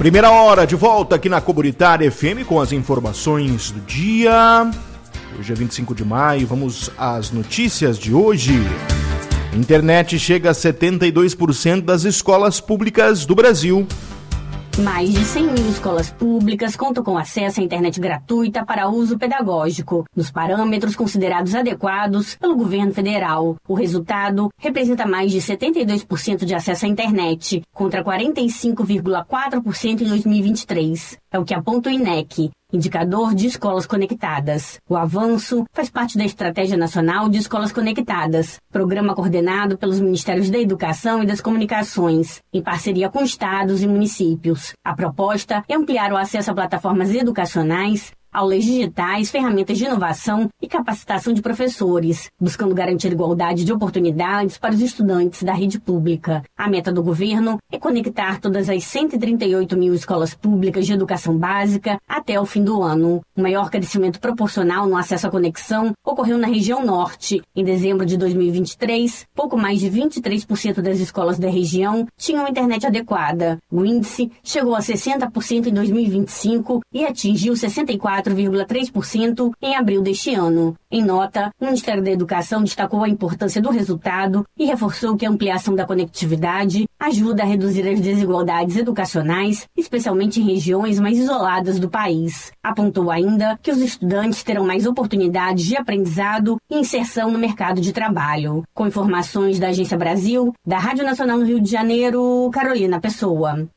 Primeira hora de volta aqui na Comunitária FM com as informações do dia. Hoje é 25 de maio, vamos às notícias de hoje. Internet chega a 72% das escolas públicas do Brasil. Mais de 100 mil escolas públicas contam com acesso à internet gratuita para uso pedagógico, nos parâmetros considerados adequados pelo governo federal. O resultado representa mais de 72% de acesso à internet, contra 45,4% em 2023. É o que aponta o INEC, Indicador de Escolas Conectadas. O avanço faz parte da Estratégia Nacional de Escolas Conectadas, programa coordenado pelos Ministérios da Educação e das Comunicações, em parceria com estados e municípios. A proposta é ampliar o acesso a plataformas educacionais, aulas digitais, ferramentas de inovação e capacitação de professores, buscando garantir igualdade de oportunidades para os estudantes da rede pública. A meta do governo é conectar todas as 138 mil escolas públicas de educação básica até o fim do ano. O maior crescimento proporcional no acesso à conexão ocorreu na região norte. Em dezembro de 2023, pouco mais de 23% das escolas da região tinham internet adequada. O índice chegou a 60% em 2025 e atingiu 64,3% em abril deste ano. Em nota, o Ministério da Educação destacou a importância do resultado e reforçou que a ampliação da conectividade ajuda a reduzir as desigualdades educacionais, especialmente em regiões mais isoladas do país. Apontou ainda que os estudantes terão mais oportunidades de aprendizado e inserção no mercado de trabalho. Com informações da Agência Brasil, da Rádio Nacional no Rio de Janeiro, Carolina Pessoa.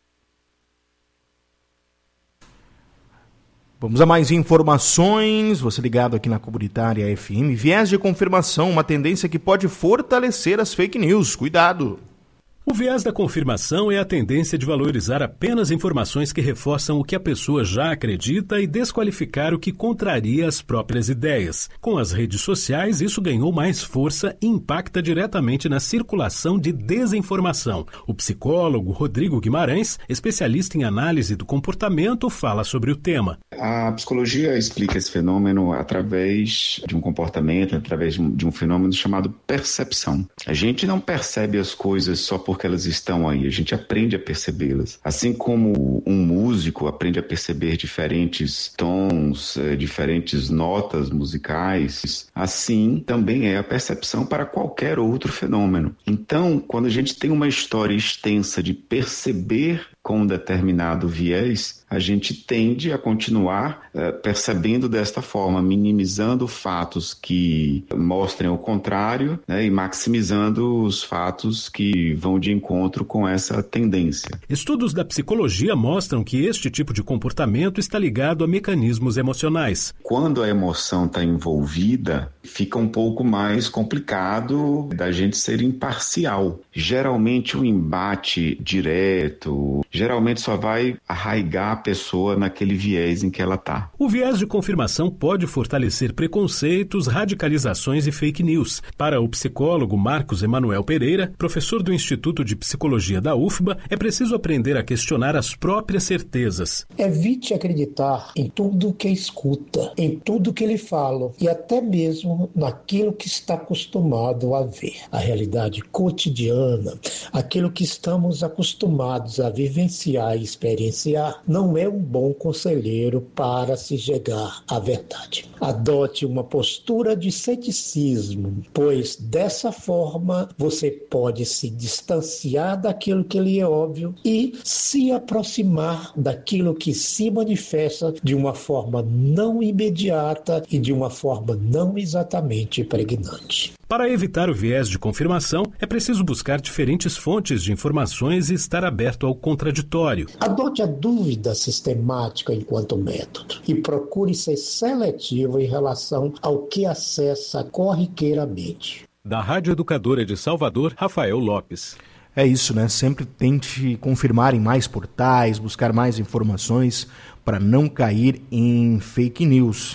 Vamos a mais informações, você ligado aqui na Comunitária FM. Viés de confirmação, uma tendência que pode fortalecer as fake news. Cuidado! O viés da confirmação é a tendência de valorizar apenas informações que reforçam o que a pessoa já acredita e desqualificar o que contraria as próprias ideias. Com as redes sociais, isso ganhou mais força e impacta diretamente na circulação de desinformação. O psicólogo Rodrigo Guimarães, especialista em análise do comportamento, fala sobre o tema. A psicologia explica esse fenômeno através de um comportamento, através de um fenômeno chamado percepção. A gente não percebe as coisas só porque elas estão aí, a gente aprende a percebê-las. Assim como um músico aprende a perceber diferentes tons, diferentes notas musicais, assim também é a percepção para qualquer outro fenômeno. Então, quando a gente tem uma história extensa de perceber com um determinado viés, a gente tende a continuar percebendo desta forma, minimizando fatos que mostrem o contrário, né, e maximizando os fatos que vão de encontro com essa tendência. Estudos da psicologia mostram que este tipo de comportamento está ligado a mecanismos emocionais. Quando a emoção está envolvida, fica um pouco mais complicado da gente ser imparcial. Geralmente um embate direto, geralmente só vai arraigar a pessoa naquele viés em que ela está. O viés de confirmação pode fortalecer preconceitos, radicalizações e fake news. Para o psicólogo Marcos Emanuel Pereira, professor do Instituto de Psicologia da UFBA, é preciso aprender a questionar as próprias certezas. Evite acreditar em tudo que escuta, em tudo que lhe falam e até mesmo naquilo que está acostumado a ver. A realidade cotidiana, aquilo que estamos acostumados a vivenciar e experienciar, não é um bom conselheiro para se chegar à verdade. Adote uma postura de ceticismo, pois dessa forma você pode se distanciar daquilo que lhe é óbvio e se aproximar daquilo que se manifesta de uma forma não imediata e de uma forma não exatamente pregnante. Para evitar o viés de confirmação, é preciso buscar diferentes fontes de informações e estar aberto ao contraditório. Adote a dúvida sistemática enquanto método e procure ser seletivo em relação ao que acessa corriqueiramente. Da Rádio Educadora de Salvador, Rafael Lopes. É isso, né? Sempre tente confirmar em mais portais, buscar mais informações para não cair em fake news.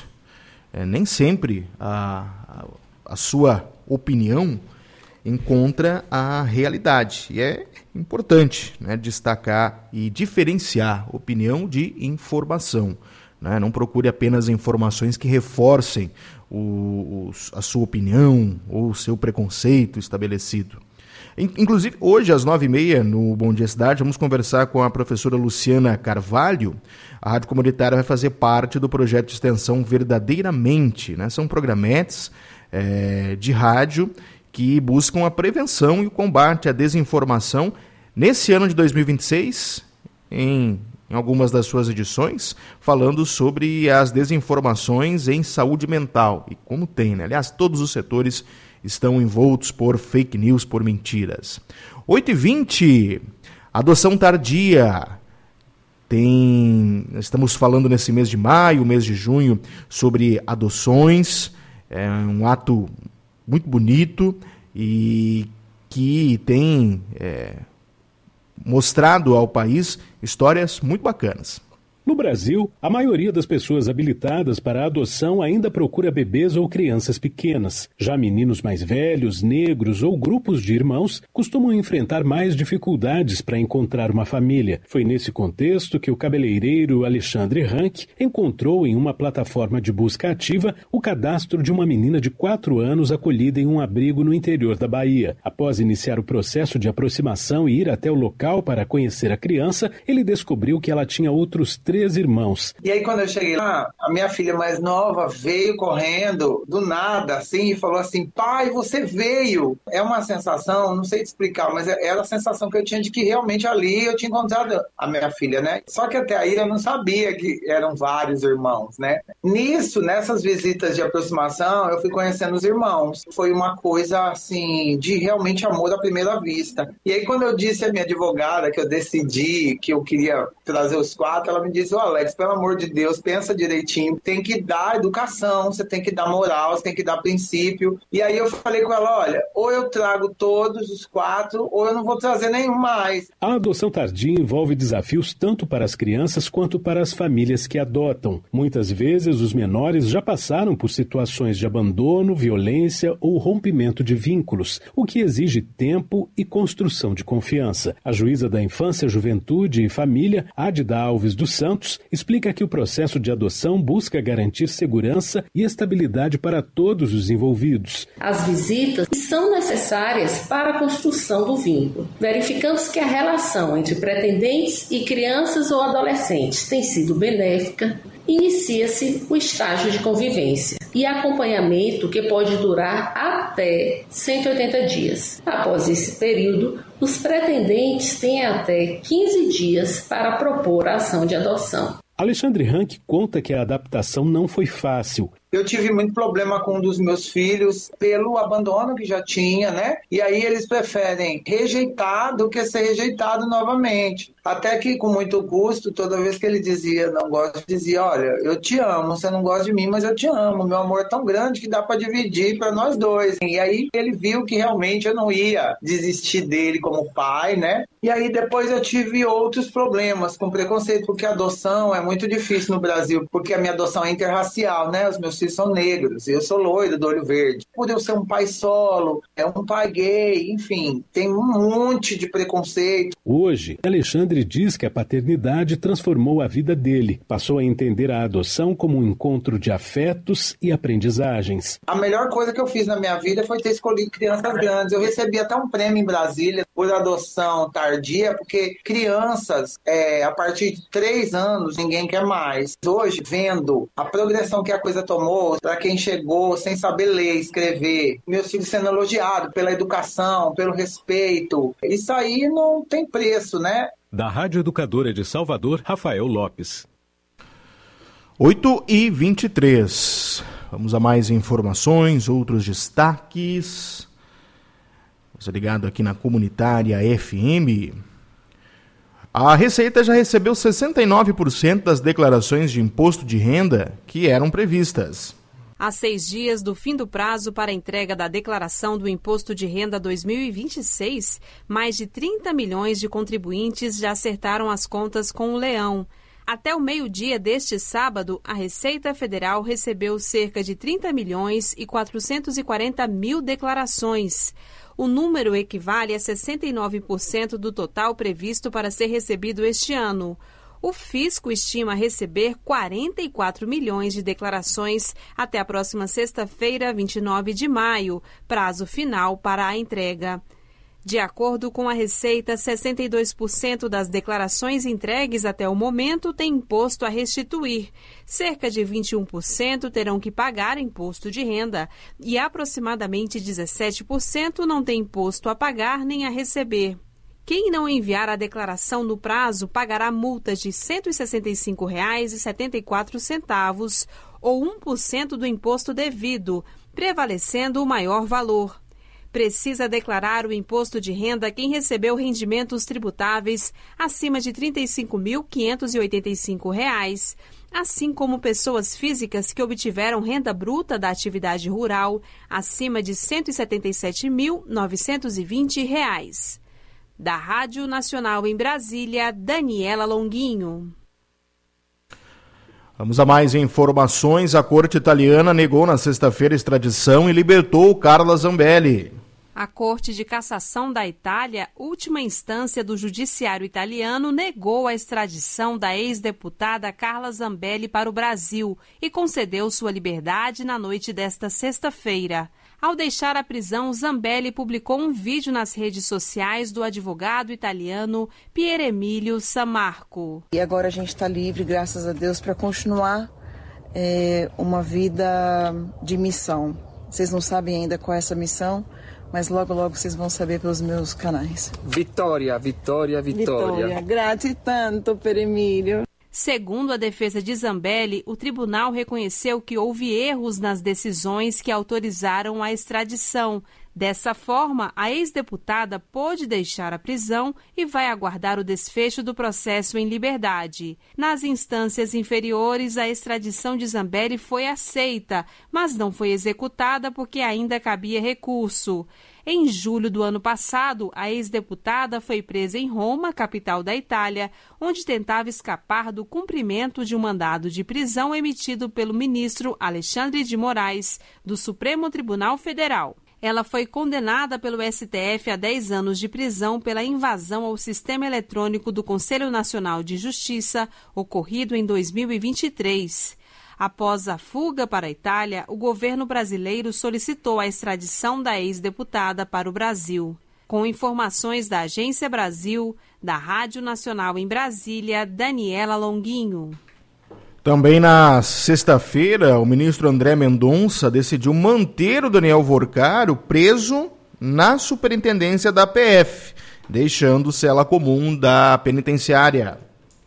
Nem sempre a sua opinião encontra a realidade. E é importante, né, destacar e diferenciar opinião de informação. Né? Não procure apenas informações que reforcem a sua opinião ou o seu preconceito estabelecido. Inclusive, hoje, às 9h30, no Bom Dia Cidade, vamos conversar com a professora Luciana Carvalho. A Rádio Comunitária vai fazer parte do projeto de extensão Verdadeiramente, né? São programetes de rádio que buscam a prevenção e o combate à desinformação. Nesse ano de 2026, em algumas das suas edições, falando sobre as desinformações em saúde mental. E como tem, né? Aliás, todos os setores estão envoltos por fake news, por mentiras. 8h20, adoção tardia. Estamos falando nesse mês de maio, mês de junho, sobre adoções. É um ato muito bonito e que tem mostrado ao país histórias muito bacanas. No Brasil, a maioria das pessoas habilitadas para a adoção ainda procura bebês ou crianças pequenas. Já meninos mais velhos, negros ou grupos de irmãos costumam enfrentar mais dificuldades para encontrar uma família. Foi nesse contexto que o cabeleireiro Alexandre Rank encontrou em uma plataforma de busca ativa o cadastro de uma menina de 4 anos acolhida em um abrigo no interior da Bahia. Após iniciar o processo de aproximação e ir até o local para conhecer a criança, ele descobriu que ela tinha outros 3 irmãos. E aí quando eu cheguei lá, a minha filha mais nova veio correndo do nada, assim, e falou assim: pai, você veio. É uma sensação, não sei te explicar, mas era a sensação que eu tinha de que realmente ali eu tinha encontrado a minha filha, né? Só que até aí eu não sabia que eram vários irmãos, né? Nessas visitas de aproximação, eu fui conhecendo os irmãos. Foi uma coisa, assim, de realmente amor à primeira vista. E aí quando eu disse à minha advogada que eu decidi que eu queria trazer os 4, ela me disse: Alex, pelo amor de Deus, pensa direitinho, tem que dar educação, você tem que dar moral, você tem que dar princípio. E aí eu falei com ela: olha, ou eu trago todos os 4, ou eu não vou trazer nenhum mais. A adoção tardia envolve desafios tanto para as crianças quanto para as famílias que adotam. Muitas vezes os menores já passaram por situações de abandono, violência ou rompimento de vínculos, o que exige tempo e construção de confiança. A juíza da Infância, Juventude e Família, Adida Alves dos Santos, explica que o processo de adoção busca garantir segurança e estabilidade para todos os envolvidos. As visitas são necessárias para a construção do vínculo, verificando-se que a relação entre pretendentes e crianças ou adolescentes tem sido benéfica. Inicia-se o estágio de convivência e acompanhamento, que pode durar até 180 dias. Após esse período, os pretendentes têm até 15 dias para propor a ação de adoção. Alexandre Rank conta que a adaptação não foi fácil. Eu tive muito problema com um dos meus filhos pelo abandono que já tinha, né? E aí eles preferem rejeitar do que ser rejeitado novamente. Até que, com muito custo, toda vez que ele dizia não gosto, dizia: olha, eu te amo, você não gosta de mim, mas eu te amo. Meu amor é tão grande que dá para dividir para nós dois. E aí ele viu que realmente eu não ia desistir dele como pai, né? E aí depois eu tive outros problemas com preconceito, porque a adoção é muito difícil no Brasil, porque a minha adoção é interracial, né? Os meus filhos são negros, eu sou loiro, do olho verde. Por eu ser um pai solo, um pai gay, enfim, tem um monte de preconceito. Hoje, Alexandre diz que a paternidade transformou a vida dele. Passou a entender a adoção como um encontro de afetos e aprendizagens. A melhor coisa que eu fiz na minha vida foi ter escolhido crianças grandes. Eu recebi até um prêmio em Brasília por adoção tardia, porque crianças, a partir de 3 anos, ninguém quer mais. Hoje, vendo a progressão que a coisa tomou, para quem chegou sem saber ler, escrever, meus filhos sendo elogiados pela educação, pelo respeito, isso aí não tem preço, né? Da Rádio Educadora de Salvador, Rafael Lopes. 8h23. Vamos a mais informações, outros destaques. Você ligado aqui na Comunitária FM. A Receita já recebeu 69% das declarações de imposto de renda que eram previstas. Há 6 dias do fim do prazo para a entrega da declaração do Imposto de Renda 2026, mais de 30 milhões de contribuintes já acertaram as contas com o leão. Até o meio-dia deste sábado, a Receita Federal recebeu cerca de 30 milhões e 440 mil declarações. O número equivale a 69% do total previsto para ser recebido este ano. O fisco estima receber 44 milhões de declarações até a próxima sexta-feira, 29 de maio, prazo final para a entrega. De acordo com a Receita, 62% das declarações entregues até o momento têm imposto a restituir. Cerca de 21% terão que pagar imposto de renda e aproximadamente 17% não tem imposto a pagar nem a receber. Quem não enviar a declaração no prazo pagará multas de R$ 165,74 ou 1% do imposto devido, prevalecendo o maior valor. Precisa declarar o imposto de renda quem recebeu rendimentos tributáveis acima de R$ 35.585, assim como pessoas físicas que obtiveram renda bruta da atividade rural acima de R$ 177.920. Da Rádio Nacional em Brasília, Daniela Longuinho. Vamos a mais informações. A Corte Italiana negou na sexta-feira a extradição e libertou Carla Zambelli. A Corte de Cassação da Itália, última instância do judiciário italiano, negou a extradição da ex-deputada Carla Zambelli para o Brasil e concedeu sua liberdade na noite desta sexta-feira. Ao deixar a prisão, Zambelli publicou um vídeo nas redes sociais do advogado italiano Pier Emilio Sammarco. E agora a gente está livre, graças a Deus, para continuar uma vida de missão. Vocês não sabem ainda qual é essa missão, mas logo, logo vocês vão saber pelos meus canais. Vitória, vitória, vitória. Vitória, grazie tanto, Pier Emilio. Segundo a defesa de Zambelli, o tribunal reconheceu que houve erros nas decisões que autorizaram a extradição. Dessa forma, a ex-deputada pôde deixar a prisão e vai aguardar o desfecho do processo em liberdade. Nas instâncias inferiores, a extradição de Zambelli foi aceita, mas não foi executada porque ainda cabia recurso. Em julho do ano passado, a ex-deputada foi presa em Roma, capital da Itália, onde tentava escapar do cumprimento de um mandado de prisão emitido pelo ministro Alexandre de Moraes, do Supremo Tribunal Federal. Ela foi condenada pelo STF a 10 anos de prisão pela invasão ao sistema eletrônico do Conselho Nacional de Justiça, ocorrido em 2023. Após a fuga para a Itália, o governo brasileiro solicitou a extradição da ex-deputada para o Brasil. Com informações da Agência Brasil, da Rádio Nacional em Brasília, Daniela Longuinho. Também na sexta-feira, o ministro André Mendonça decidiu manter o Daniel Vorcaro preso na superintendência da PF, deixando cela comum da penitenciária.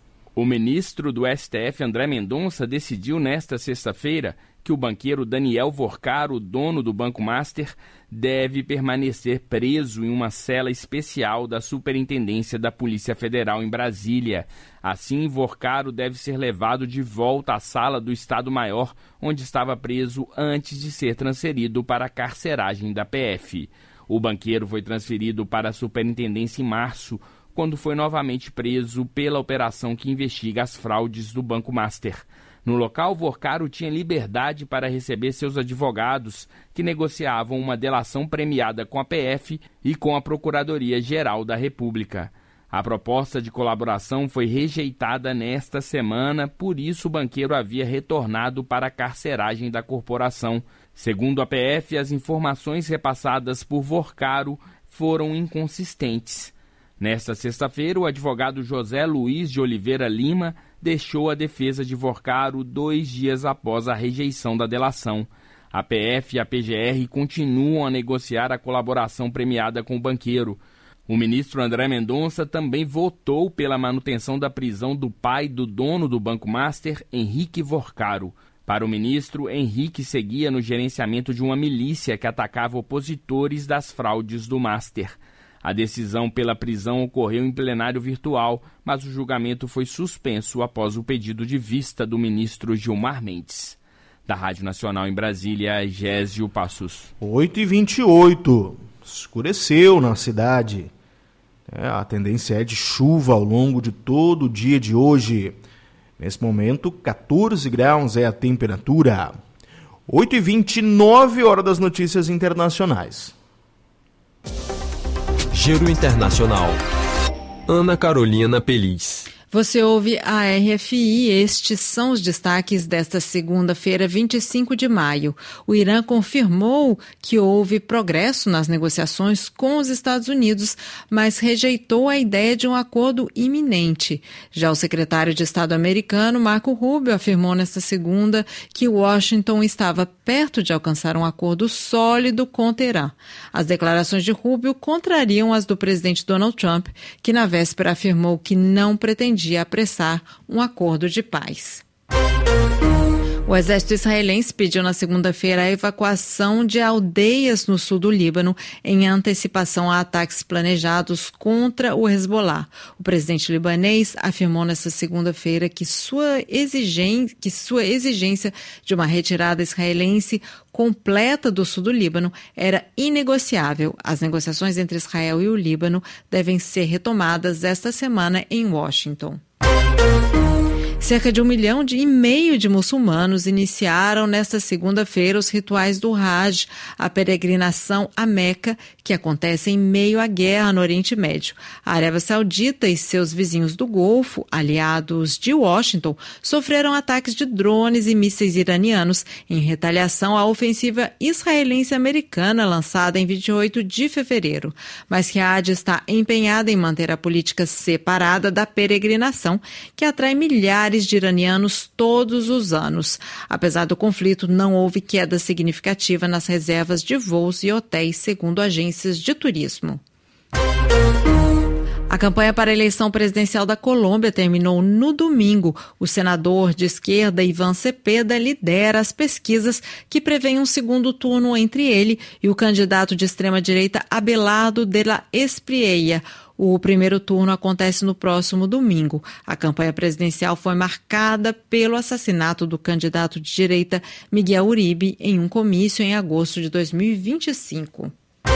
O ministro do STF, André Mendonça, decidiu nesta sexta-feira que o banqueiro Daniel Vorcaro, dono do Banco Master, deve permanecer preso em uma cela especial da Superintendência da Polícia Federal em Brasília. Assim, Vorcaro deve ser levado de volta à sala do Estado-Maior, onde estava preso antes de ser transferido para a carceragem da PF. O banqueiro foi transferido para a Superintendência em março, quando foi novamente preso pela operação que investiga as fraudes do Banco Master. No local, Vorcaro tinha liberdade para receber seus advogados, que negociavam uma delação premiada com a PF e com a Procuradoria-Geral da República. A proposta de colaboração foi rejeitada nesta semana, por isso o banqueiro havia retornado para a carceragem da corporação. Segundo a PF, as informações repassadas por Vorcaro foram inconsistentes. Nesta sexta-feira, o advogado José Luiz de Oliveira Lima deixou a defesa de Vorcaro 2 dias após a rejeição da delação. A PF e a PGR continuam a negociar a colaboração premiada com o banqueiro. O ministro André Mendonça também votou pela manutenção da prisão do pai do dono do Banco Master, Henrique Vorcaro. Para o ministro, Henrique seguia no gerenciamento de uma milícia que atacava opositores das fraudes do Master. A decisão pela prisão ocorreu em plenário virtual, mas o julgamento foi suspenso após o pedido de vista do ministro Gilmar Mendes. Da Rádio Nacional em Brasília, Gésio Passos. 8h28. Escureceu na cidade. A tendência é de chuva ao longo de todo o dia de hoje. Nesse momento, 14 graus é a temperatura. 8h29, hora das notícias internacionais. Giro Internacional. Ana Carolina Peliz. Você ouve a RFI, estes são os destaques desta segunda-feira, 25 de maio. O Irã confirmou que houve progresso nas negociações com os Estados Unidos, mas rejeitou a ideia de um acordo iminente. Já o secretário de Estado americano, Marco Rubio, afirmou nesta segunda que Washington estava perto de alcançar um acordo sólido com Teherã. As declarações de Rubio contrariam as do presidente Donald Trump, que na véspera afirmou que não pretendia apressar um acordo de paz. O exército israelense pediu na segunda-feira a evacuação de aldeias no sul do Líbano em antecipação a ataques planejados contra o Hezbollah. O presidente libanês afirmou nesta segunda-feira que sua exigência de uma retirada israelense completa do sul do Líbano era inegociável. As negociações entre Israel e o Líbano devem ser retomadas esta semana em Washington. Cerca de 1,5 milhão de muçulmanos iniciaram nesta segunda-feira os rituais do Hajj, a peregrinação a Meca, que acontece em meio à guerra no Oriente Médio. A Arábia Saudita e seus vizinhos do Golfo, aliados de Washington, sofreram ataques de drones e mísseis iranianos em retaliação à ofensiva israelense-americana lançada em 28 de fevereiro. Mas Riad está empenhada em manter a política separada da peregrinação, que atrai milhares de iranianos todos os anos. Apesar do conflito, não houve queda significativa nas reservas de voos e hotéis, segundo agências de turismo. A campanha para a eleição presidencial da Colômbia terminou no domingo. O senador de esquerda, Iván Cepeda, lidera as pesquisas que prevêem um segundo turno entre ele e o candidato de extrema-direita Abelardo de la Espriella. O primeiro turno acontece no próximo domingo. A campanha presidencial foi marcada pelo assassinato do candidato de direita Miguel Uribe em um comício em agosto de 2025.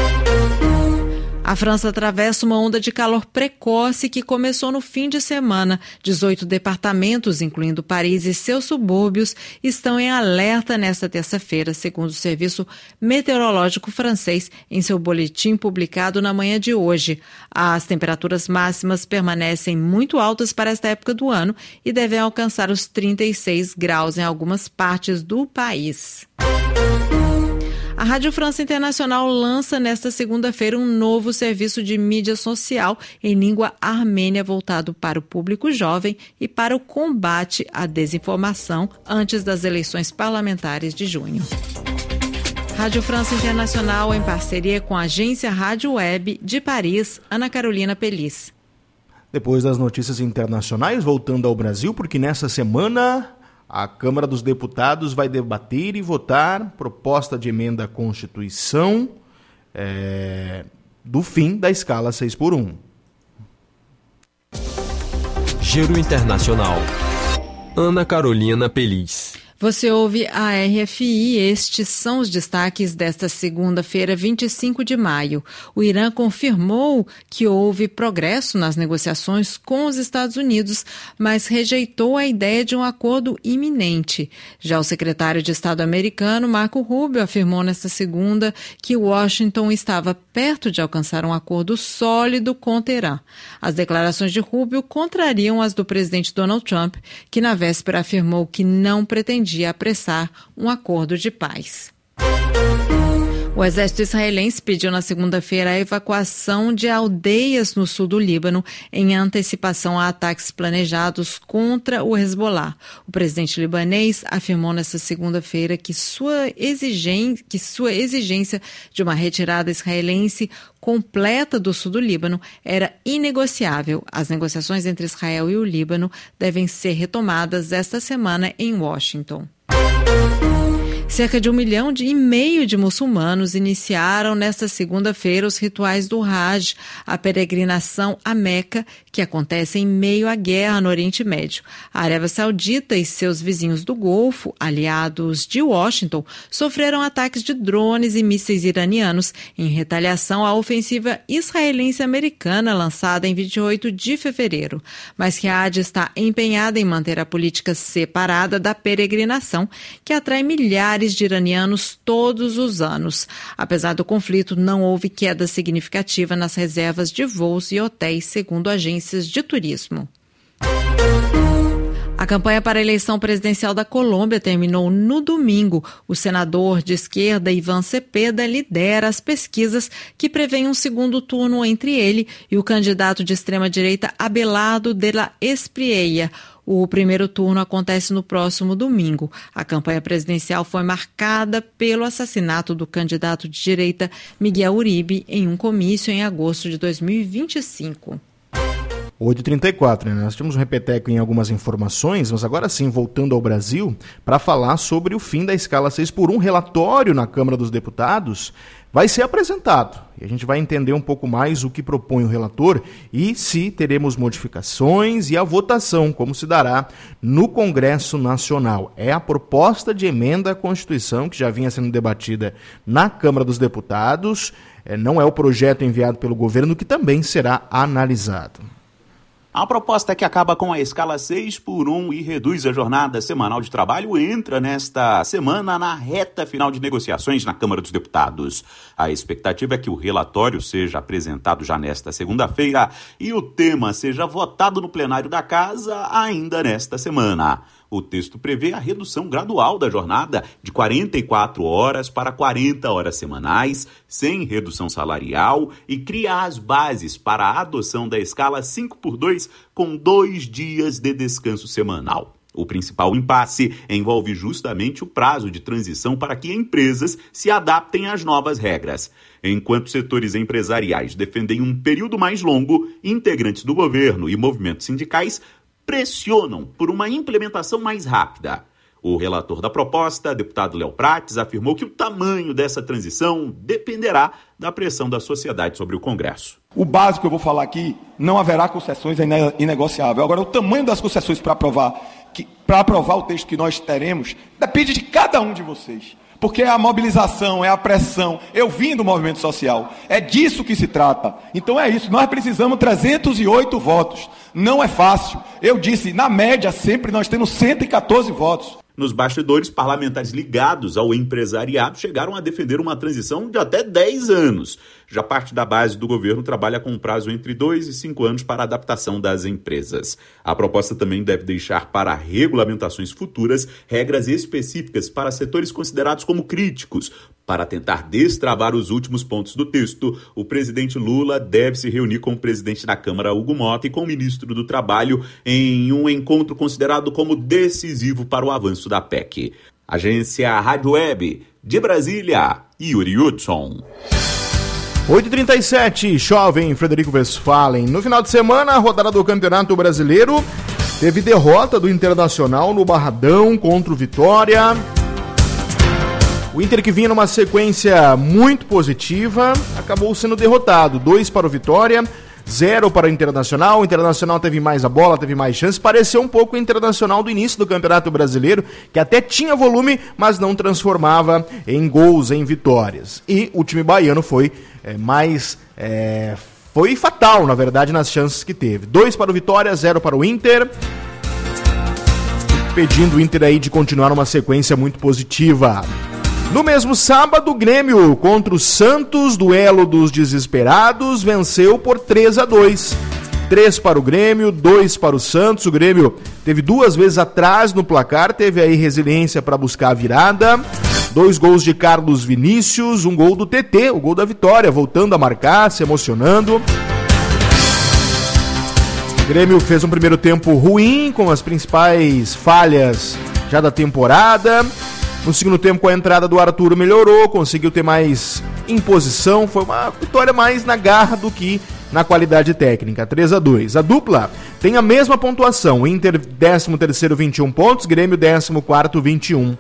A França atravessa uma onda de calor precoce que começou no fim de semana. 18 departamentos, incluindo Paris e seus subúrbios, estão em alerta nesta terça-feira, segundo o Serviço Meteorológico francês, em seu boletim publicado na manhã de hoje. As temperaturas máximas permanecem muito altas para esta época do ano e devem alcançar os 36 graus em algumas partes do país. A Rádio França Internacional lança nesta segunda-feira um novo serviço de mídia social em língua armênia voltado para o público jovem e para o combate à desinformação antes das eleições parlamentares de junho. Rádio França Internacional em parceria com a agência Rádio Web de Paris, Ana Carolina Pelis. Depois das notícias internacionais, voltando ao Brasil, porque nessa semana a Câmara dos Deputados vai debater e votar proposta de emenda à Constituição do fim da escala 6x1. Giro Internacional. Ana Carolina Pelis. Você ouve a RFI, estes são os destaques desta segunda-feira, 25 de maio. O Irã confirmou que houve progresso nas negociações com os Estados Unidos, mas rejeitou a ideia de um acordo iminente. Já o secretário de Estado americano, Marco Rubio, afirmou nesta segunda que Washington estava perto de alcançar um acordo sólido com Teherã. As declarações de Rubio contrariam as do presidente Donald Trump, que na véspera afirmou que não pretendia apressar um acordo de paz. O exército israelense pediu na segunda-feira a evacuação de aldeias no sul do Líbano em antecipação a ataques planejados contra o Hezbollah. O presidente libanês afirmou nesta segunda-feira que sua exigência de uma retirada israelense completa do sul do Líbano era inegociável. As negociações entre Israel e o Líbano devem ser retomadas esta semana em Washington. Cerca de 1,5 milhão de muçulmanos iniciaram nesta segunda-feira os rituais do Hajj, a peregrinação a Meca, que acontece em meio à guerra no Oriente Médio. A Arábia Saudita e seus vizinhos do Golfo, aliados de Washington, sofreram ataques de drones e mísseis iranianos em retaliação à ofensiva israelense-americana lançada em 28 de fevereiro. Mas Riad está empenhada em manter a política separada da peregrinação, que atrai milhares de iranianos todos os anos. Apesar do conflito, não houve queda significativa nas reservas de voos e hotéis, segundo agências de turismo. A campanha para a eleição presidencial da Colômbia terminou no domingo. O senador de esquerda Iván Cepeda lidera as pesquisas que prevêem um segundo turno entre ele e o candidato de extrema-direita Abelardo de la Espriella. O primeiro turno acontece no próximo domingo. A campanha presidencial foi marcada pelo assassinato do candidato de direita Miguel Uribe em um comício em agosto de 2025. 8h34, né? Nós tínhamos um repeteco em algumas informações, mas agora sim, voltando ao Brasil, para falar sobre o fim da escala 6x1, relatório na Câmara dos Deputados vai ser apresentado. E a gente vai entender um pouco mais o que propõe o relator e se teremos modificações e a votação, como se dará no Congresso Nacional. É a proposta de emenda à Constituição que já vinha sendo debatida na Câmara dos Deputados, não é o projeto enviado pelo governo que também será analisado. A proposta que acaba com a escala 6x1 e reduz a jornada semanal de trabalho entra nesta semana na reta final de negociações na Câmara dos Deputados. A expectativa é que o relatório seja apresentado já nesta segunda-feira e o tema seja votado no plenário da Casa ainda nesta semana. O texto prevê a redução gradual da jornada de 44 horas para 40 horas semanais, sem redução salarial, e cria as bases para a adoção da escala 5x2 com 2 dias de descanso semanal. O principal impasse envolve justamente o prazo de transição para que empresas se adaptem às novas regras. Enquanto setores empresariais defendem um período mais longo, integrantes do governo e movimentos sindicais pressionam por uma implementação mais rápida. O relator da proposta, deputado Léo Prates, afirmou que o tamanho dessa transição dependerá da pressão da sociedade sobre o Congresso. O básico que eu vou falar aqui, não haverá concessões, é inegociável. Agora, o tamanho das concessões para aprovar o texto que nós teremos, depende de cada um de vocês. Porque é a mobilização, é a pressão. Eu vim do movimento social. É disso que se trata. Então é isso. Nós precisamos 308 votos. Não é fácil. Eu disse, na média, sempre nós temos 114 votos. Nos bastidores, parlamentares ligados ao empresariado chegaram a defender uma transição de até 10 anos. Já parte da base do governo trabalha com um prazo entre 2 e 5 anos para a adaptação das empresas. A proposta também deve deixar para regulamentações futuras regras específicas para setores considerados como críticos. Para tentar destravar os últimos pontos do texto, o presidente Lula deve se reunir com o presidente da Câmara, Hugo Mota, e com o ministro do Trabalho em um encontro considerado como decisivo para o avanço da PEC. Agência Rádio Web, de Brasília, Yuri Hudson. 8h37, chove em Frederico Westphalen. No final de semana, a rodada do Campeonato Brasileiro teve derrota do Internacional no Barradão contra o Vitória. O Inter, que vinha numa sequência muito positiva, acabou sendo derrotado. 2 para o Vitória, 0 para o Internacional. O Internacional teve mais a bola, teve mais chances. Pareceu um pouco o Internacional do início do Campeonato Brasileiro, que até tinha volume, mas não transformava em gols, em vitórias. E o time baiano foi foi fatal, na verdade, nas chances que teve. 2 para o Vitória, 0 para o Inter, pedindo o Inter aí de continuar uma sequência muito positiva. No mesmo sábado, o Grêmio contra o Santos, duelo dos desesperados, venceu por 3-2. 3 para o Grêmio, 2 para o Santos. O Grêmio teve 2 vezes atrás no placar, teve aí resiliência para buscar a virada. 2 gols de Carlos Vinícius, 1 gol do TT, o gol da vitória, voltando a marcar, se emocionando. O Grêmio fez um primeiro tempo ruim, com as principais falhas já da temporada. No segundo tempo, com a entrada do Arthur, melhorou, conseguiu ter mais imposição. Foi uma vitória mais na garra do que na qualidade técnica. 3-2. A dupla tem a mesma pontuação. Inter 13º, 21 pontos. Grêmio 14º, 21.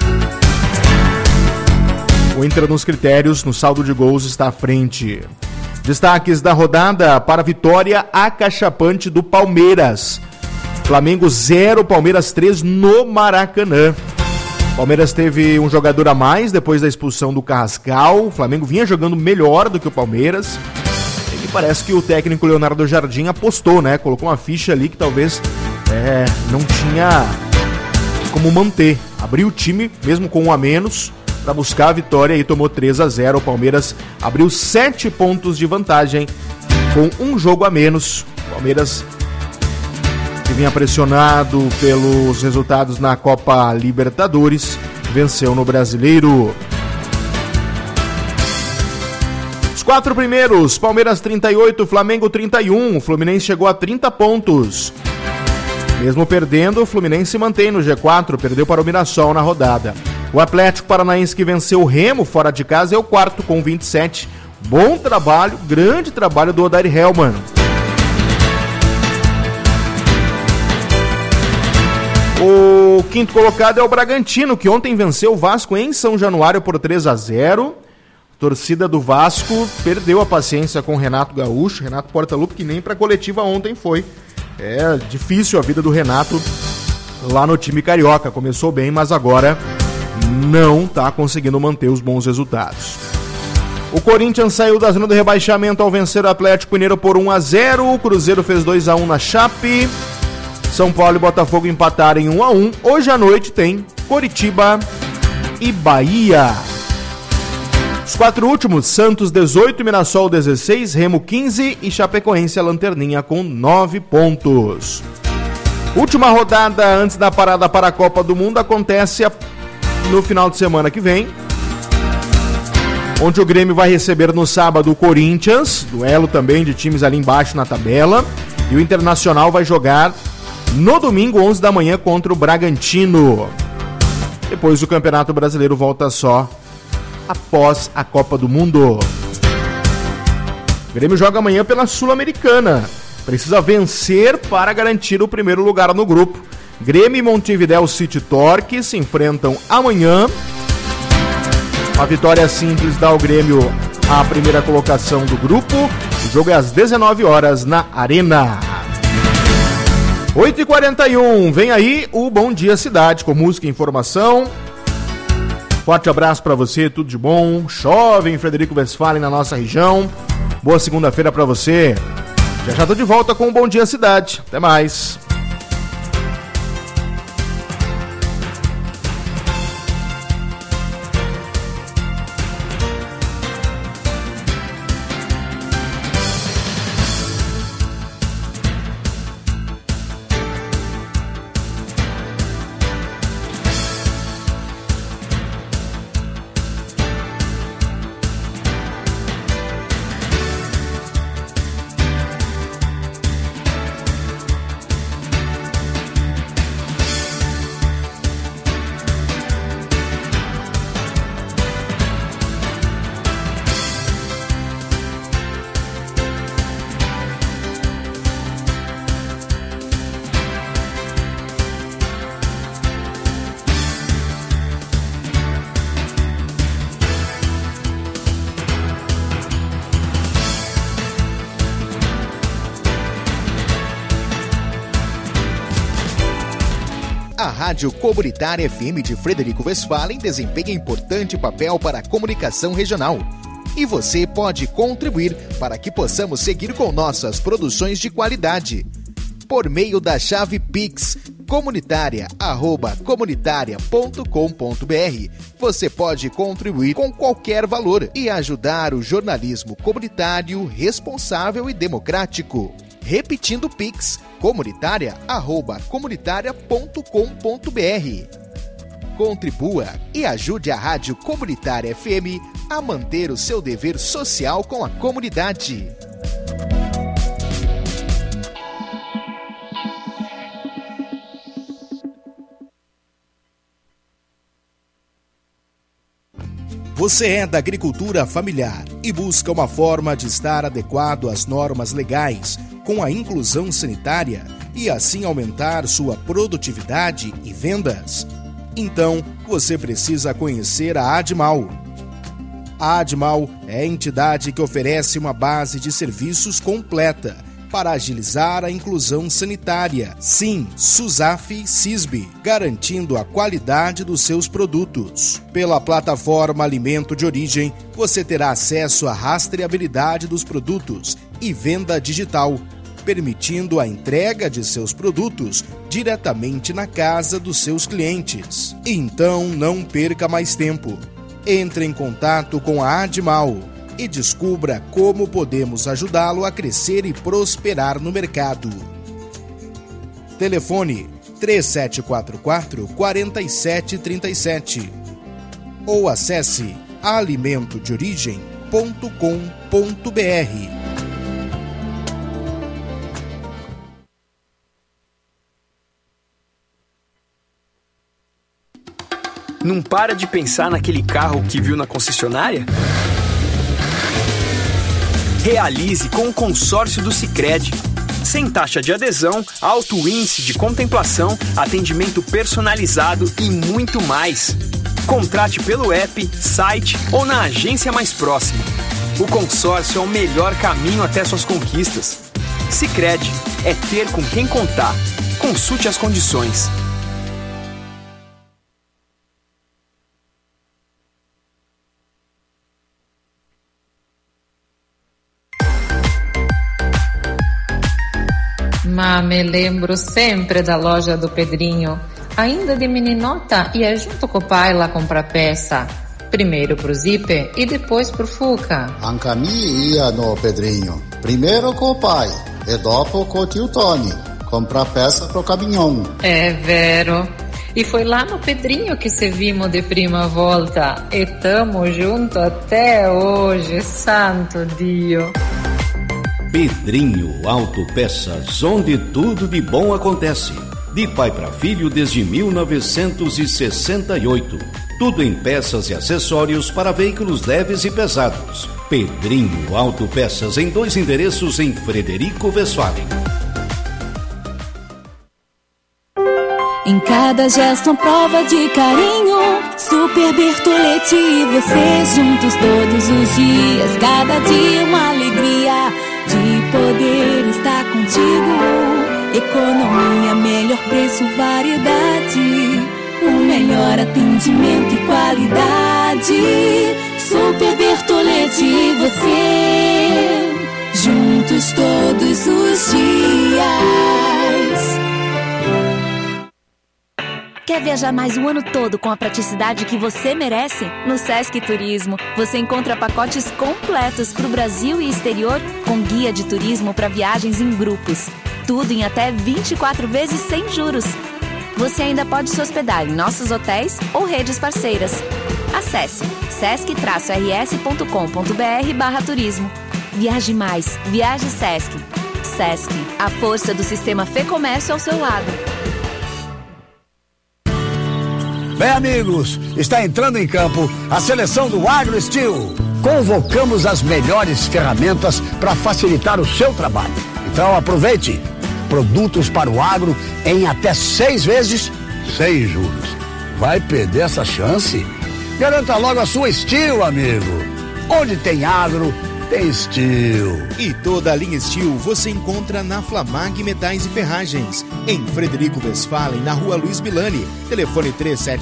O Inter nos critérios, no saldo de gols, está à frente. Destaques da rodada para a vitória acachapante do Palmeiras. Flamengo 0, Palmeiras 3 no Maracanã. Palmeiras teve um jogador a mais depois da expulsão do Carrascal. O Flamengo vinha jogando melhor do que o Palmeiras. E parece que o técnico Leonardo Jardim apostou, né? Colocou uma ficha ali que talvez não tinha como manter. Abriu o time, mesmo com um a menos, para buscar a vitória e tomou 3-0. O Palmeiras abriu 7 pontos de vantagem com um jogo a menos. O Palmeiras vinha pressionado pelos resultados na Copa Libertadores, venceu no Brasileiro. Os 4 primeiros, Palmeiras 38, Flamengo 31, o Fluminense chegou a 30 pontos. Mesmo perdendo, o Fluminense mantém no G4, perdeu para o Mirassol na rodada. O Atlético Paranaense, que venceu o Remo fora de casa, é o quarto com 27. Bom trabalho, grande trabalho do Odair Hellmann. O quinto colocado é o Bragantino, que ontem venceu o Vasco em São Januário por 3-0. A torcida do Vasco perdeu a paciência com o Renato Gaúcho, Renato Portaluppi, que nem para a coletiva ontem foi. É difícil a vida do Renato lá no time carioca. Começou bem, mas agora não está conseguindo manter os bons resultados. O Corinthians saiu da zona do rebaixamento ao vencer o Atlético Mineiro por 1-0. O Cruzeiro fez 2-1 na Chape. São Paulo e Botafogo empataram em 1-1. Hoje à noite tem Coritiba e Bahia. Os 4 últimos, Santos 18, Mirassol 16, Remo 15 e Chapecoense a lanterninha com 9 pontos. Última rodada antes da parada para a Copa do Mundo acontece no final de semana que vem, onde o Grêmio vai receber no sábado o Corinthians, duelo também de times ali embaixo na tabela, e o Internacional vai jogar no domingo, 11 da manhã, contra o Bragantino. Depois o Campeonato Brasileiro volta só após a Copa do Mundo. O Grêmio joga amanhã pela Sul-Americana. Precisa vencer para garantir o primeiro lugar no grupo. Grêmio e Montevidéu City Torque se enfrentam amanhã. Uma vitória simples dá ao Grêmio a primeira colocação do grupo. O jogo é às 19 horas na Arena. 8h41, vem aí o Bom Dia Cidade com música e informação. Forte abraço para você, tudo de bom. Chove em Frederico Westphalen na nossa região. Boa segunda-feira para você. Já tô de volta com o Bom Dia Cidade. Até mais. A Rádio Comunitária FM de Frederico Westphalen desempenha importante papel para a comunicação regional. E você pode contribuir para que possamos seguir com nossas produções de qualidade. Por meio da chave Pix, comunitaria@comunitaria.com.br, você pode contribuir com qualquer valor e ajudar o jornalismo comunitário responsável e democrático. Repetindo o Pix, comunitaria@comunitaria.com.br. Contribua e ajude a Rádio Comunitária FM a manter o seu dever social com a comunidade. Você é da agricultura familiar e busca uma forma de estar adequado às normas legais, com a inclusão sanitária e assim aumentar sua produtividade e vendas? Então, você precisa conhecer a Admal. A Admal é a entidade que oferece uma base de serviços completa para agilizar a inclusão sanitária. Sim, SUSAF e CISB, garantindo a qualidade dos seus produtos. Pela plataforma Alimento de Origem, você terá acesso à rastreabilidade dos produtos e venda digital, permitindo a entrega de seus produtos diretamente na casa dos seus clientes. Então, não perca mais tempo. Entre em contato com a Admal e descubra como podemos ajudá-lo a crescer e prosperar no mercado. Telefone 3744-4737 ou acesse alimentodeorigem.com.br. Não para de pensar naquele carro que viu na concessionária? Realize com o consórcio do Sicredi. Sem taxa de adesão, alto índice de contemplação, atendimento personalizado e muito mais. Contrate pelo app, site ou na agência mais próxima. O consórcio é o melhor caminho até suas conquistas. Sicredi é ter com quem contar. Consulte as condições. Mas me lembro sempre da loja do Pedrinho, ainda de meninota, ia junto com o pai lá comprar peça. Primeiro pro Zipe e depois pro Fuca. Anche a mim ia no Pedrinho, primeiro com o pai e dopo com o tio Tony, comprar peça pro caminhão. É vero. E foi lá no Pedrinho que se vimos de prima volta. E tamo junto até hoje, santo Dio. Pedrinho Autopeças, onde tudo de bom acontece. De pai para filho desde 1968. Tudo em peças e acessórios para veículos leves e pesados. Pedrinho Autopeças, em 2 endereços em Frederico Westphalen. Em cada gesto, prova de carinho. Super Bertolete e você juntos todos os dias. Cada dia uma alegria de poder estar contigo. Economia, melhor preço, variedade, o melhor atendimento e qualidade. Super Bertolete e você, juntos todos os dias. Quer viajar mais o ano todo com a praticidade que você merece? No Sesc Turismo, você encontra pacotes completos para o Brasil e exterior, com guia de turismo para viagens em grupos. Tudo em até 24 vezes sem juros. Você ainda pode se hospedar em nossos hotéis ou redes parceiras. Acesse sesc-rs.com.br/turismo. Viaje mais, viaje Sesc. Sesc, a força do sistema Fê Comércio ao seu lado. Bem, amigos, está entrando em campo a seleção do AgroSteel. Convocamos as melhores ferramentas para facilitar o seu trabalho. Então aproveite. Produtos para o agro em até 6 vezes sem juros. Vai perder essa chance? Garanta logo a sua Steel, amigo. Onde tem agro, tem Steel. E toda a linha Steel você encontra na Flamag Metais e Ferragens, em Frederico Westphalen, na Rua Luiz Milani. Telefone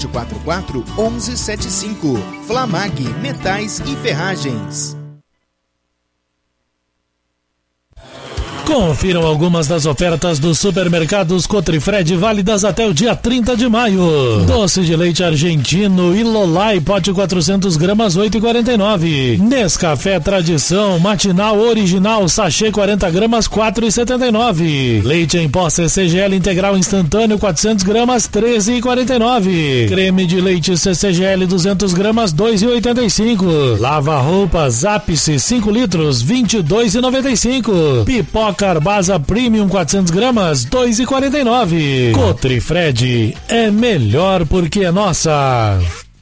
3744-1175. Flamag Metais e Ferragens. Confiram algumas das ofertas dos supermercados Cotrifred válidas até o dia 30 de maio. Doce de leite argentino Ilolai, pote 400 gramas, 8,49. Nescafé Tradição Matinal Original, sachê 40 gramas, 4,79. Leite em pó CCGL Integral Instantâneo, 400 gramas, 13,49. Creme de leite CCGL 200 gramas, 2,85. Lava roupas Ápice 5 litros, 22,95. Pipoca Carbasa Premium 400 gramas, 2,49. Cotrifred é melhor porque é nossa.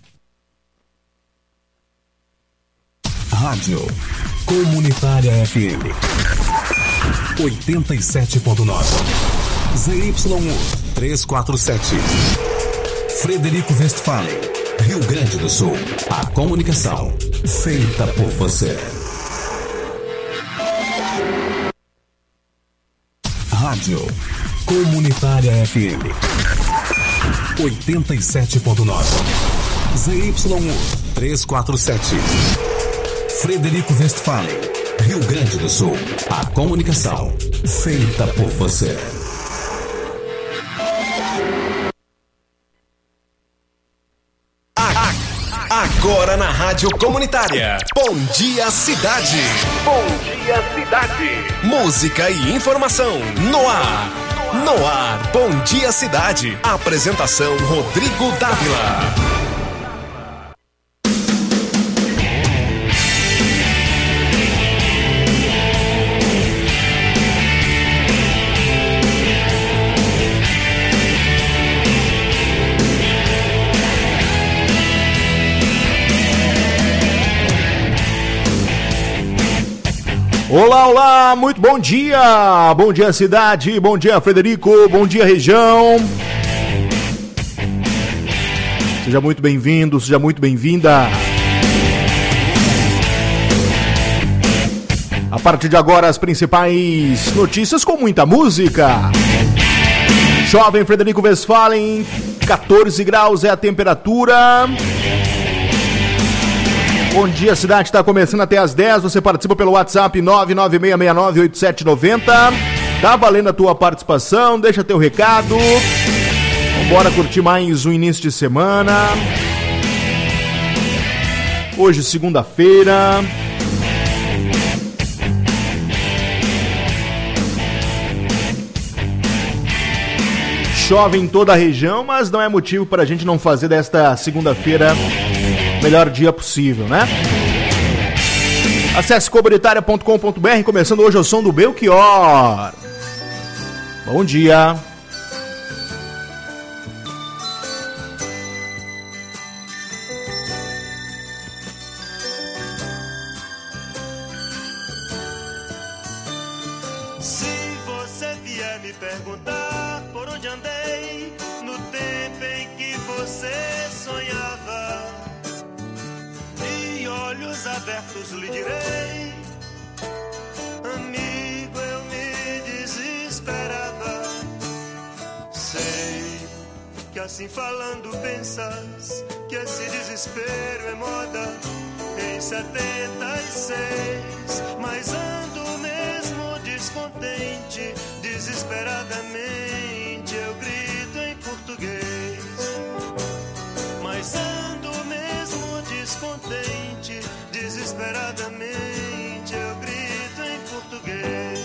Rádio Comunitária FM 87.9 ZYU 347 Frederico Westphalen, Rio Grande do Sul. A comunicação feita por você. Rádio Comunitária FM 87.9 ZYU 347 Frederico Westphalen, Rio Grande do Sul. A comunicação feita por você. Agora na Rádio Comunitária. Bom Dia Cidade. Bom Dia Cidade. Música e informação no ar. No ar, Bom Dia Cidade. Apresentação Rodrigo Dávila. Olá, olá, muito bom dia cidade, bom dia Frederico, bom dia região. Seja muito bem-vindo, seja muito bem-vinda. A partir de agora as principais notícias com muita música. Chove em Frederico Westphalen, 14 graus é a temperatura. Bom dia, cidade, está começando até às 10, você participa pelo WhatsApp 996698790, tá valendo a tua participação, deixa teu recado, vambora curtir mais um início de semana, hoje segunda-feira, chove em toda a região, mas não é motivo para a gente não fazer desta segunda-feira melhor dia possível, né? Acesse comunitária.com.br, começando hoje o som do Belchior. Bom dia. Se você vier me perguntar por onde andei no tempo em que você sonhava, olhos abertos lhe direi, amigo, eu me desesperava. Sei que assim falando pensas que esse desespero é moda em 76, mas ando mesmo descontente, desesperadamente eu grito em português, mas ando mesmo descontente, desesperadamente eu grito em português.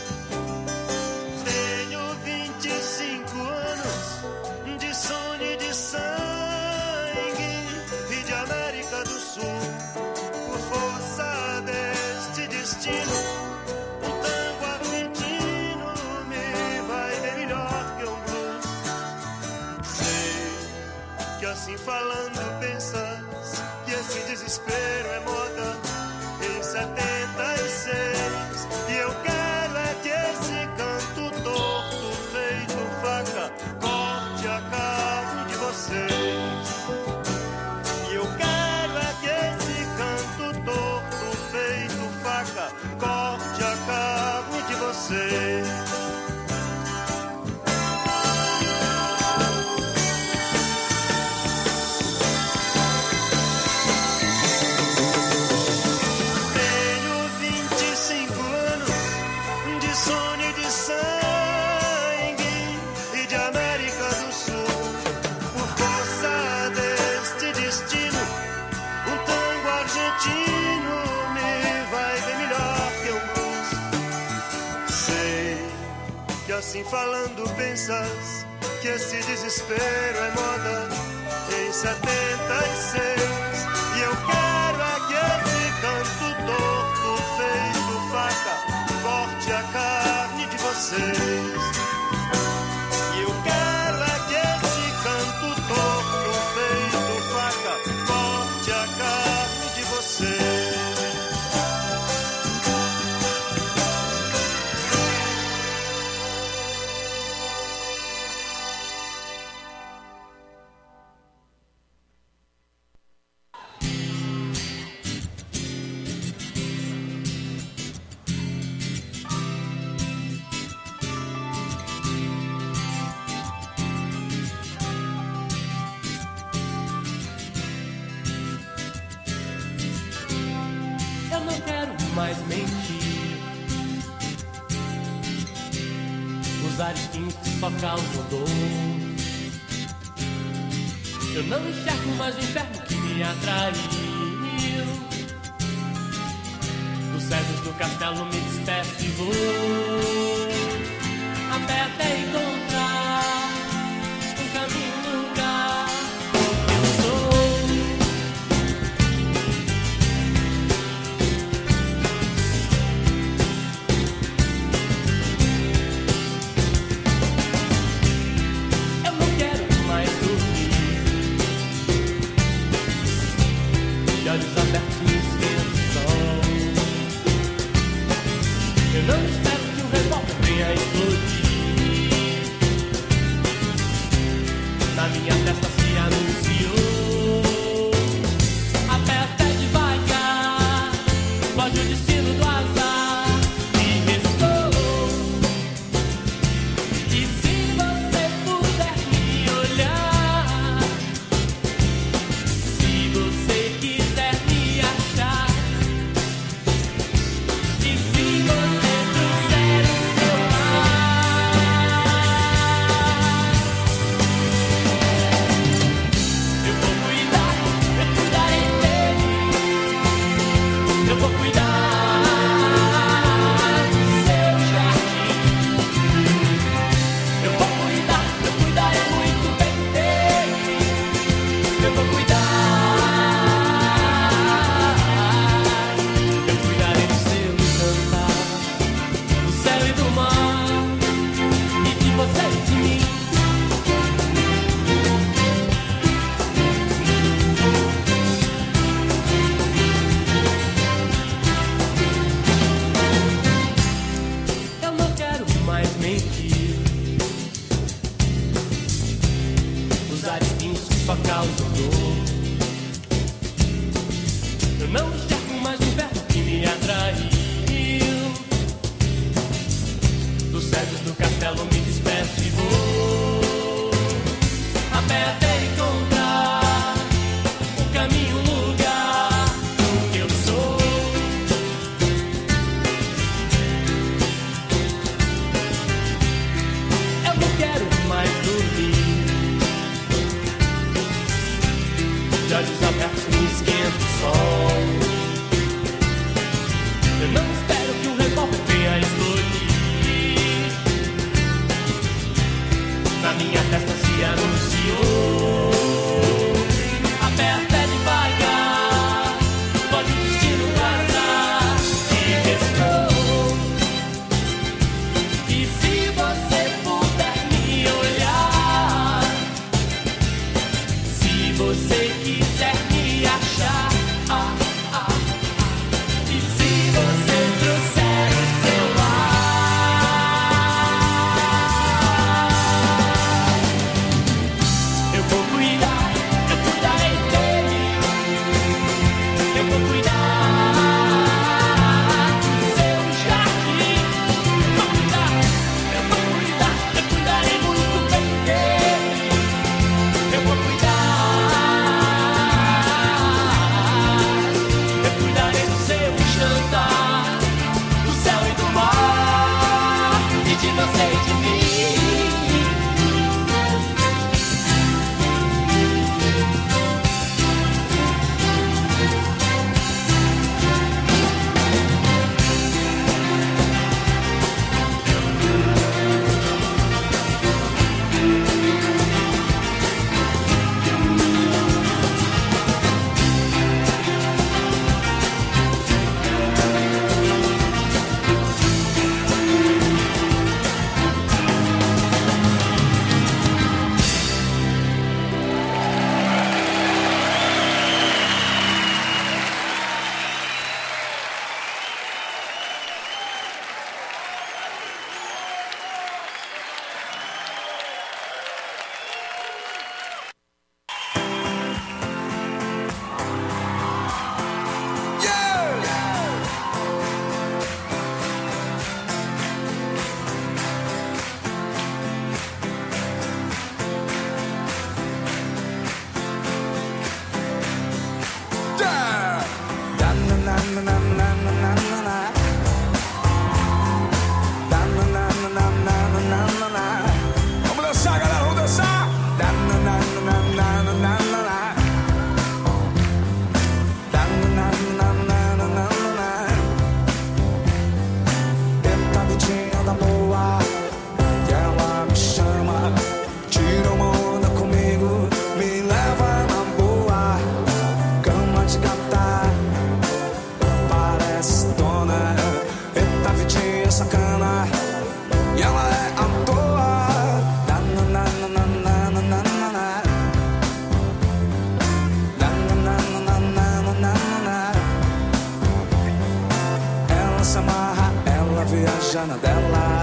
Tenho 25 anos de sono e de sangue e de América do Sul. Por força deste destino, um tango argentino me vai ver melhor que um blues. Sei que assim falando pensas que esse desespero é moda em 76, e eu quero é que esse canto torto feito faca corte a carne de vocês. E eu quero é que esse canto torto feito faca corte a carne de vocês. Assim falando pensas que esse desespero é moda em 76, e eu quero é que esse canto torto feito faca corte a carne de vocês. E eu quero é que esse canto torto feito faca corte a carne de vocês. mais mentir. Usar skins que só causam dor. Eu não enxergo mais o inferno que me atraiu. Dos cedros do castelo me despeço e vou a pé até encontrar olhos abertos me esquenta o sol. Eu não espero que um revólver venha explodir. Na minha testa se anunciou. Aperta devagar, pode o destino do azar me restou. E se você puder me olhar, se você quiser me achar, e se você trouxer o seu ar, eu vou cuidar, eu cuidarei dele, eu vou cuidar do seu jardim, eu vou cuidar, eu cuidarei muito bem dele, eu vou cuidar, eu cuidarei do seu encantar, do céu e do mar, e de você e de mim. Eu não quero mais mentir, usar espinhos que só causam dor. Eu não enxergo mais o inverno que me atraiu. Dos cedros do castelo me despeço e vou a pé até encontrar o caminho, o lugar do que eu sou. Eu não quero mais dormir, de olhos abertos me esquenta o sol. abre a janela.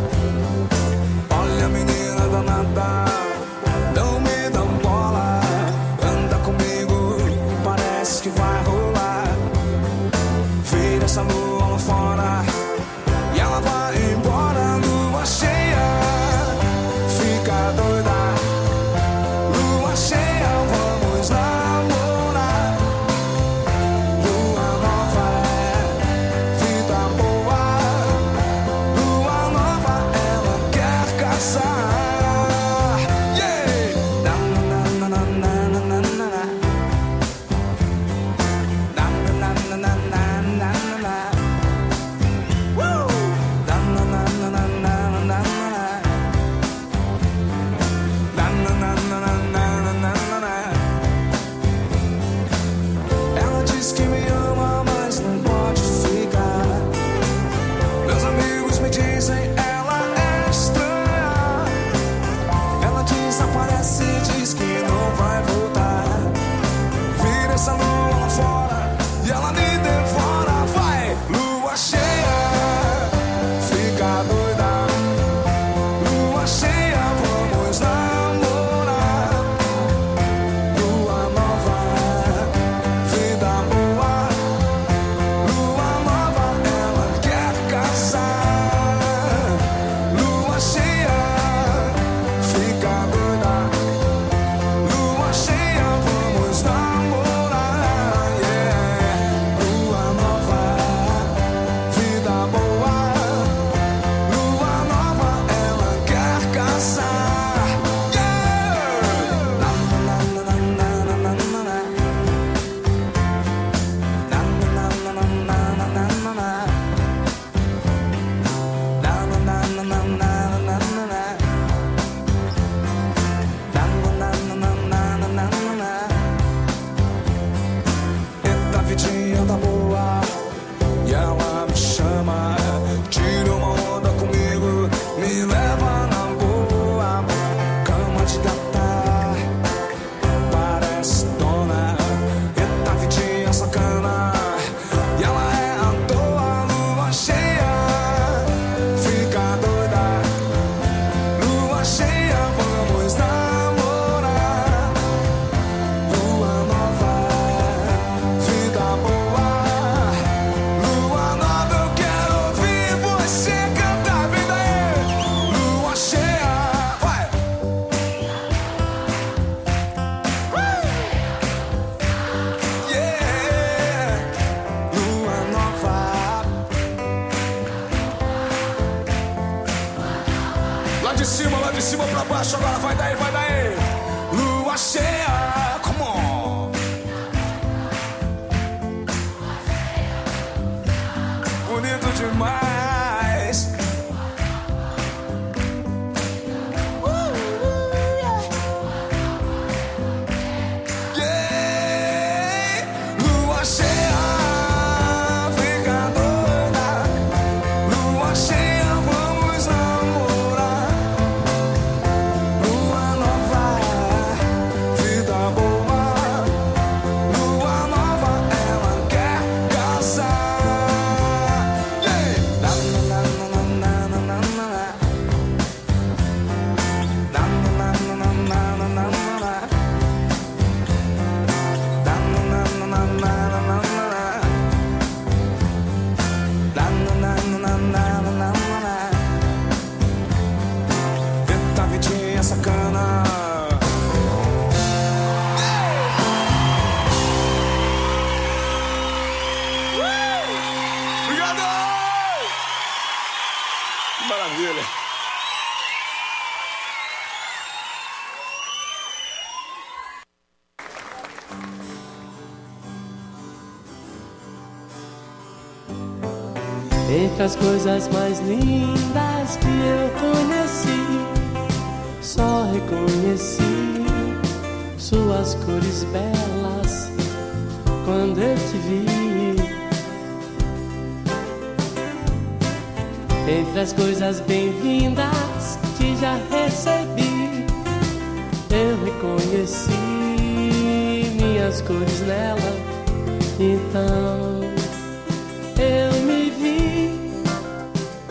Olha, menina danada, não me dá bola. Anda comigo, parece que vai rolar. Vira essa lua lá fora e ela vai embora. Lua cheia, fica doida. Lua cheia, vamos namorar. Lua nova é vida boa. Lua nova, ela quer casar. Yeah! Na na na na na na na na. Na na na na na na na na. Woo! Na na na na na na na na. Na na na na na na na na. Ela diz que me ama, mas não pode ficar. Meus amigos me dizem ela é estranha. Ela desaparece e diz que não vai voltar. Vira essa lua lá fora e ela me devora. Vai, lua cheia, fica doida. Lua cheia, vamos namorar. Lua nova, vida boa. Lua nova, ela quer casar. Lua cheia, fica doida. Lua cheia, vamos namorar. Yeah. Lua nova, vida boa. Lua nova, ela quer casar. Yeah. Na na na na na na na na. Na na na na na na na na. Na na na na na na na na na. Na na na na na na na na. Eita, vidinha tá boa e ela me chama. Tira uma onda comigo, me leva na boa. Cama de gata, parece dona. Eita, vidinha sacana e ela é à toa. Lua cheia, fica doida. Lua cheia, vamos namorar. Lua nova, vida boa. Lua nova, eu quero ouvir você cantar. Vem daí, lua cheia, vai. Yeah, lua nova. Lá de cima pra baixo, agora vai daí, vai daí. Lua cheia, come on. Bonito demais. Yeah. Lua cheia, fica doida. Lua cheia, vamos namorar. Lua nova, vida boa. Lua nova, ela quer casar. Yeah. Na na na na na na na na. Na na na na na na na na. Na na na na na na na na. Na na na na na na na na. Eita, vidinha sacana. Obrigado! Maravilha! Entre as coisas mais lindas que eu conheci, só reconheci suas cores belas quando eu te vi. Entre as coisas bem-vindas que já recebi, eu reconheci minhas cores nela. Então eu me vi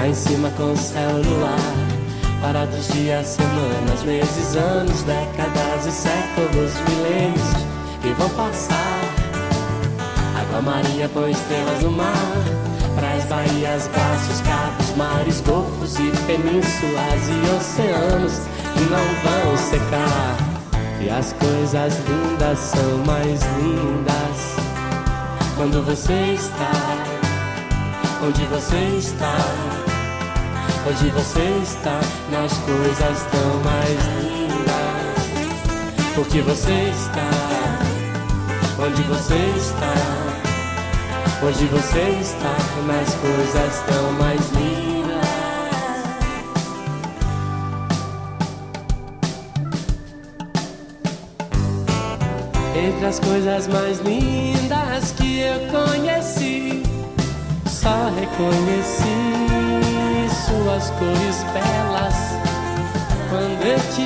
em cima com o céu e luar, parados dias, semanas, meses, anos, décadas e séculos, milênios que vão passar. Água marinha põe estrelas no mar, praias, baías, braços, cabos, mares, golfos e penínsulas e oceanos que não vão secar. E as coisas lindas são mais lindas quando você está onde você está. Hoje você está nas coisas tão mais lindas, porque você está onde você está. Hoje você está nas coisas tão mais lindas. Entre as coisas mais lindas que eu conheci, só reconheci suas cores belas quando eu te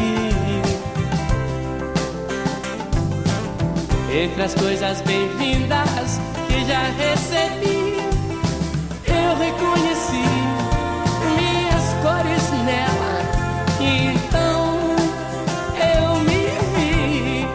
vi. Entre as coisas bem-vindas que já recebi, eu reconheci minhas cores nela, e então eu me vi.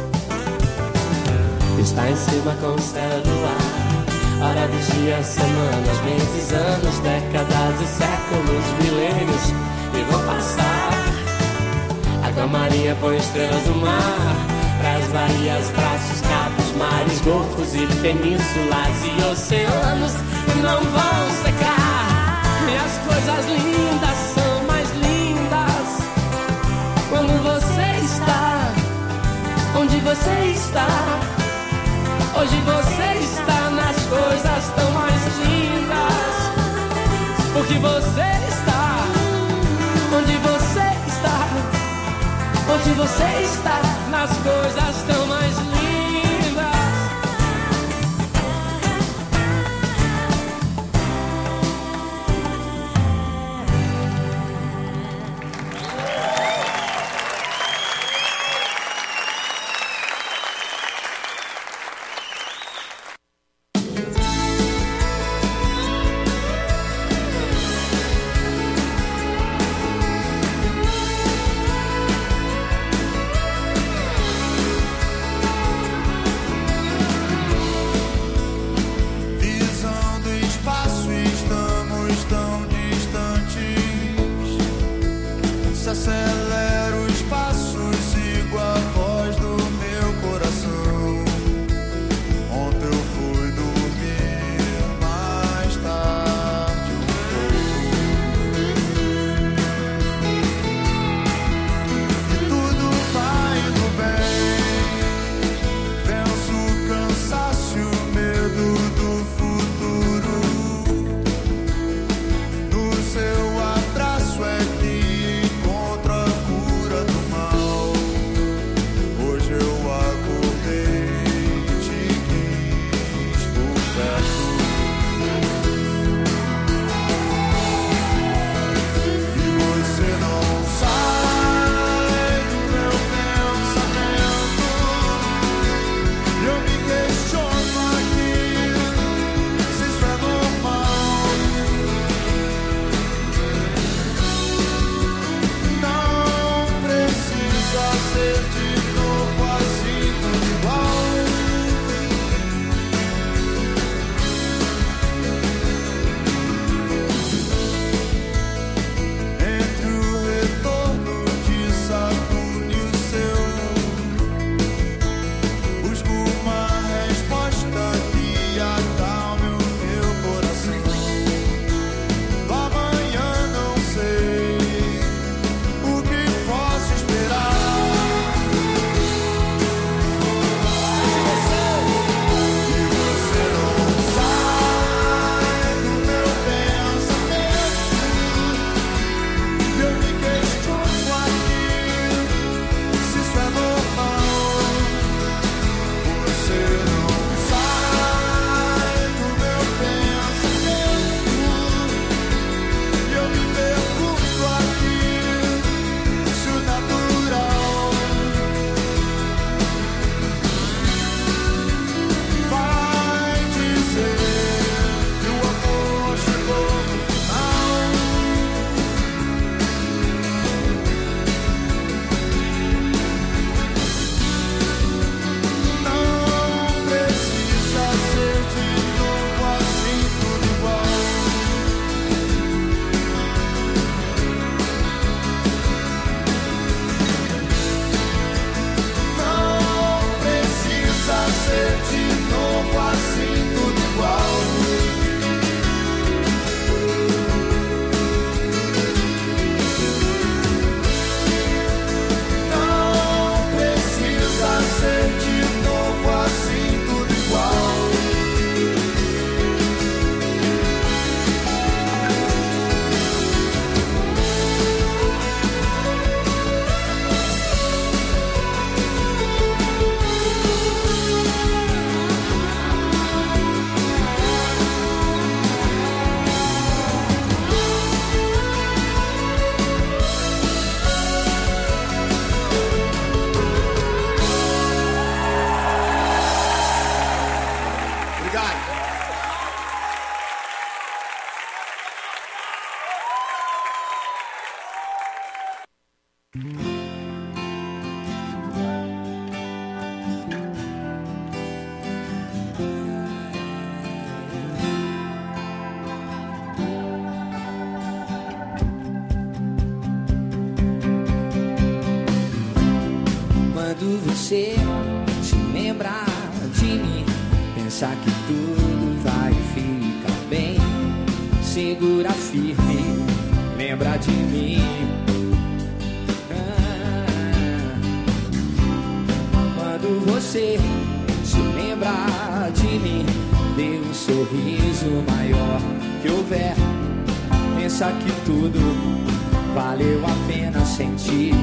Está em cima com o céu do ar, hora dos dias, semanas, meses, anos, décadas e séculos, milênios que vão passar. Água marinha põe estrelas no mar, pras baías, braços, cabos, mares, golfos e penínsulas e oceanos não vão secar. E as coisas lindas são mais lindas quando você está onde você está. Hoje você está nas coisas tão mais lindas, porque você está onde você está. Hoje você está nas coisas tão mais lindas. pensa que tudo vai ficar bem. Segura firme, lembra de mim. Quando você se lembrar de mim, dê um sorriso maior que houver. Pensa que tudo valeu a pena sentir.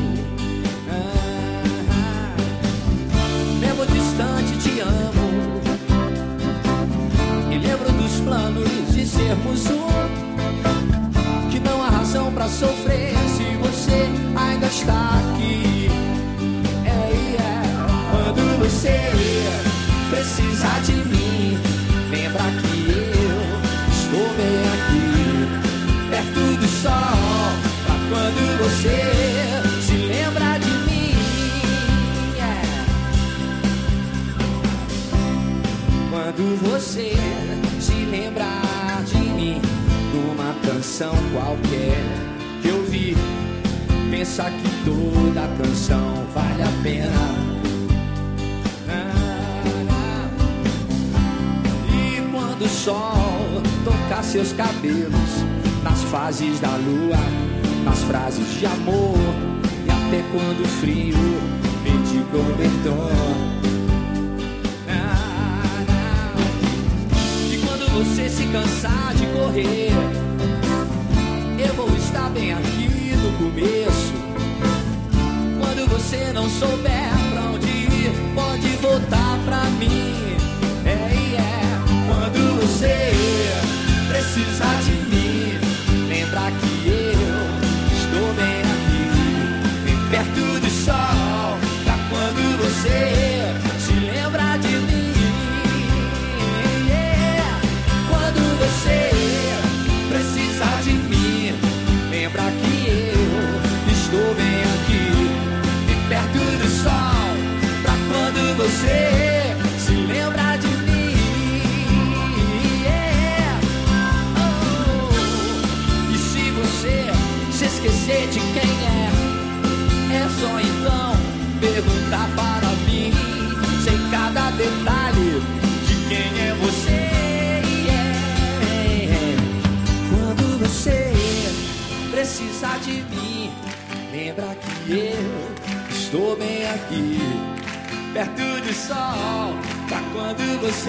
Mesmo distante te amo, e lembro dos planos de sermos um. Que não há razão pra sofrer se você ainda está aqui. Quando você precisar de mim, lembra que eu estou bem aqui, perto do sol. Pra quando você se lembra de mim, quando você se lembrar de mim, numa canção qualquer que eu vi, pensa que toda a canção vale a pena. E quando o sol tocar seus cabelos, nas fases da lua, nas frases de amor, e até quando o frio pedir cobertor. E quando você se cansar de correr, eu vou estar bem aqui no começo. Quando você não souber pra onde ir, pode voltar pra mim. Quando você precisar de mim, lembra que eu estou bem aqui, bem perto do sol. Pra quando você se lembra de mim, quando você precisar de mim, lembra que eu estou bem aqui, bem perto do sol. Pra quando você se lembra de mim. Se esquecer de quem é só então perguntar para mim. Sei cada detalhe de quem é você. Quando você precisar de mim, lembra que eu estou bem aqui, perto do sol. Pra quando você